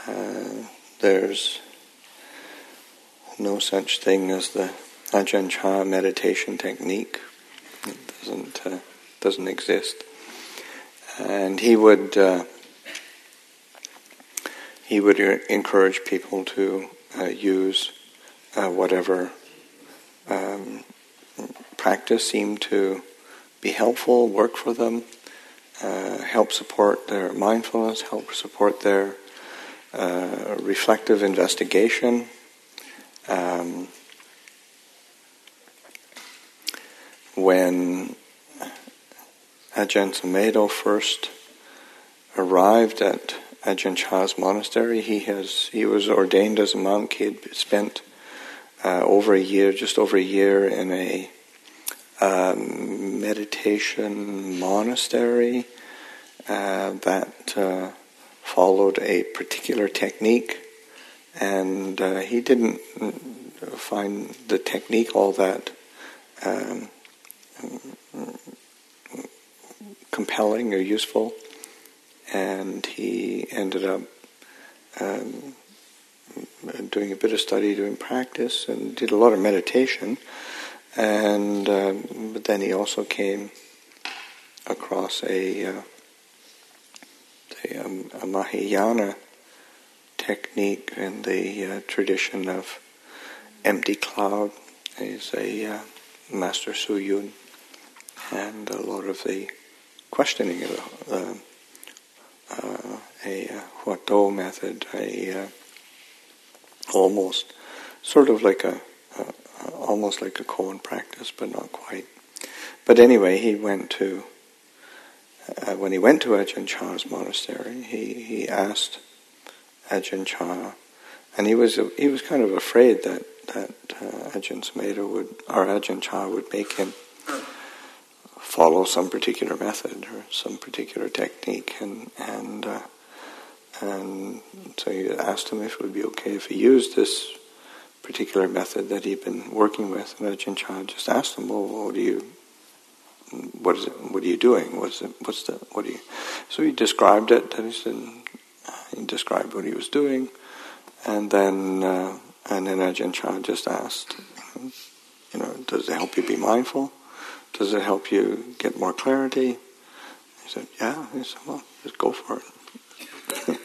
there's no such thing as the Ajahn Chah meditation technique. It doesn't exist. And he would encourage people to use whatever practice seemed to be helpful, work for them, help support their mindfulness, help support their reflective investigation. When Ajahn Sumedho first arrived at Ajahn Chah's monastery, he was ordained as a monk. He had spent just over a year in a meditation monastery that followed a particular technique, and he didn't find the technique all that compelling or useful, and he ended up doing a bit of study, doing practice, and did a lot of meditation. And but then he also came across a Mahayana technique in the tradition of empty cloud. He's a Master Suyun, and a lot of the questioning of a Huatou method, almost sort of like almost like a koan practice, but not quite. But anyway, he went to when he went to Ajahn Chah's monastery, he asked Ajahn Chah, and he was kind of afraid that Ajahn Sumedho Ajahn Chah would make him follow some particular method or some particular technique, and so he asked him if it would be okay if he used this particular method that he'd been working with. And Ajahn Chah just asked him, "Well, what are you doing? So he described it. And he described what he was doing, and then Ajahn Chah just asked, does it help you be mindful? Does it help you get more clarity? He said, yeah. He said, well, just go for it.